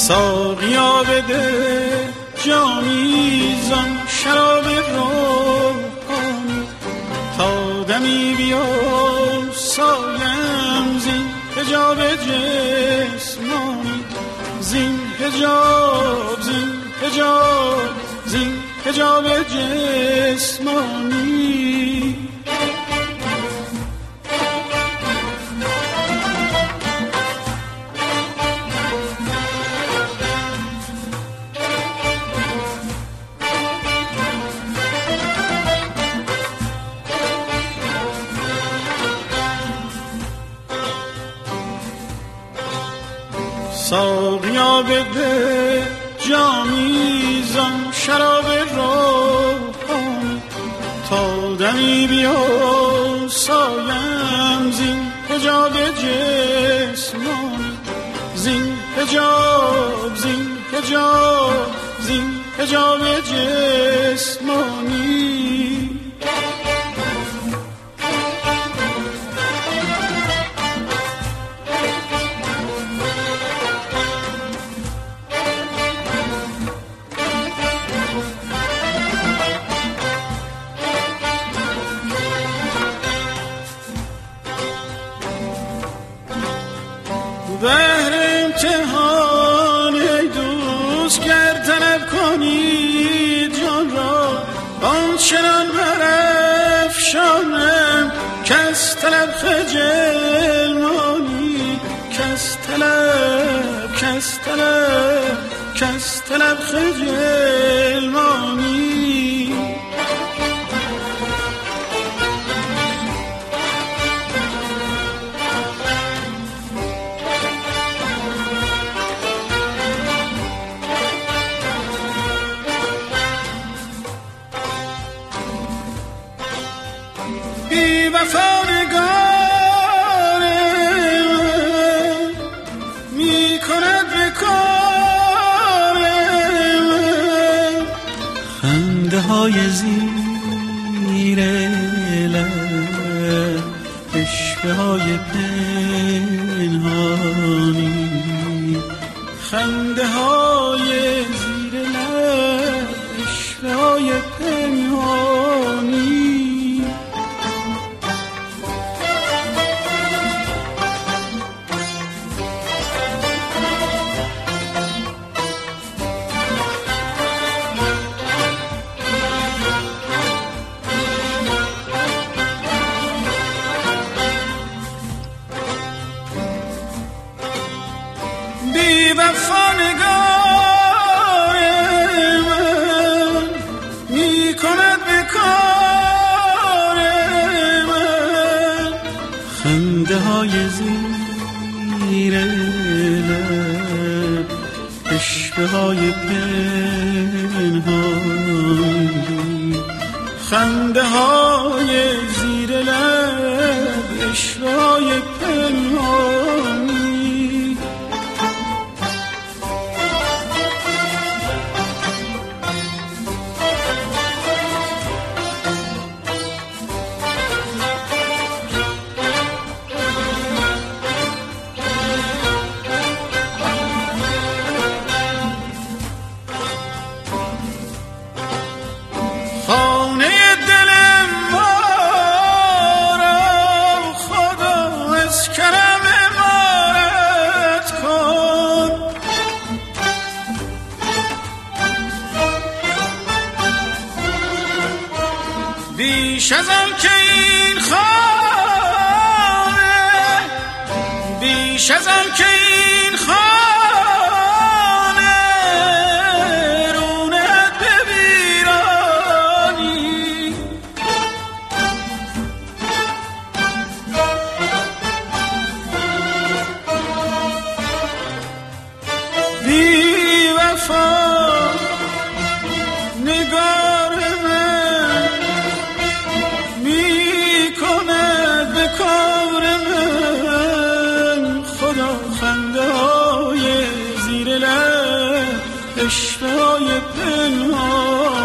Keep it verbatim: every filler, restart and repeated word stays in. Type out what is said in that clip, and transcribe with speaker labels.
Speaker 1: ساقیا بده جامی زان شراب روحانی، تا دمی بیا سایم زین حجاب جسمانی، زین حجاب زین حجاب زین حجاب جسمانی. ساقیا بده جامی زان شراب روحانی، تا دمی بیا سایم زین حجاب جسمانی، زین حجاب زین حجاب زین حجاب جسمانی. بهر امتحان ای دوست گر طلب کنی جان را، آنچنان برافشانم کس طلب خجل مانی، کس طلب کس طلب کس طلب خجل مانی. بی وفا نگار می کند به کار، خنده های زیر لب، عشوه های پنهانی، خنده های زیر لب، عشوه های پنهانی. بی وفا نگار من می کند به کار من، خنده های زیر لب، عشوه های پنهانی، خنده های زیر لب، عشوه های پنهانی. خانه دلم مارم خدا از کرم امارت کن، بیش از آن که این خانه، بیش از آن که این خانه بی وفا نگار من می کند به کار من، خدا خنده های زیر لب، عشوه های پنهان.